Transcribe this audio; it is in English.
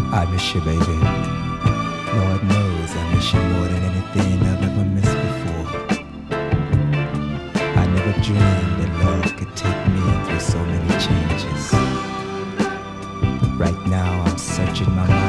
I miss you, baby. Lord knows I miss you more than anything I've ever missed before. I never dreamed that love could take me through so many changes. But right now I'm searching my mind